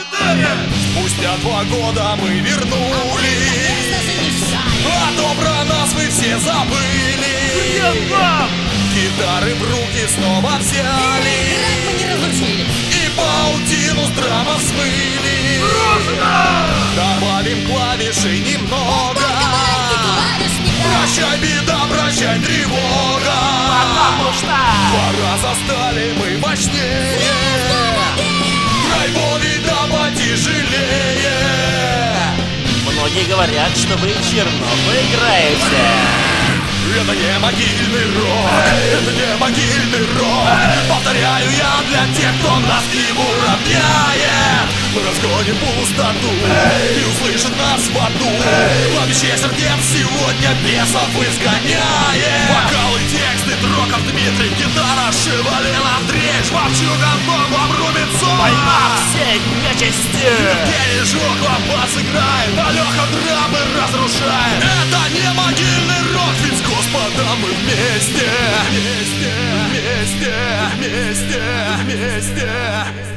Спустя 2 года мы вернулись, а то про нас вы все забыли. Гитары в руки снова взяли, и паутину с драмов смыли. Добавим клавишей немного. Прощай, беда, прощай, тревога. Потому что 2 раза стали мы мощнее, драйвовей да потяжелее. многие говорят, что вы Чернов играете. Это не могильный рок, это не могильный рок. Повторяю я для тех, кто нас не уравняет. Мы разгоним пустоту и услышит нас в аду. Кладбище сердец сегодня бесов изгоняет. Вокалы, тексты, Троков Дмитрий, гитара, Шевалин Андрей, Шварчука, Бомбом, Рубинцов. Война всей нечисти. Денежок вам сыграет, Алёха драмы разрушает. Это не могильный рок, ведь с Господом мы вместе. Вместе, вместе, вместе, вместе.